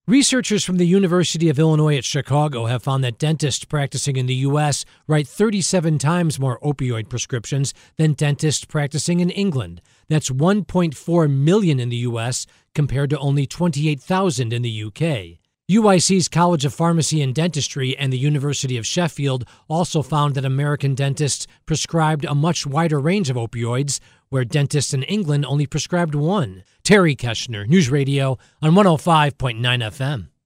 Researchers from the University of Illinois at Chicago have found that dentists practicing in the U.S. write 37 times more opioid prescriptions than dentists practicing in England. That's 1.4 million in the U.S. compared to only 28,000 in the U.K. UIC's College of Pharmacy and Dentistry and the University of Sheffield also found that American dentists prescribed a much wider range of opioids, where dentists in England only prescribed one. Terry Keshner, News Radio on 105.9 FM.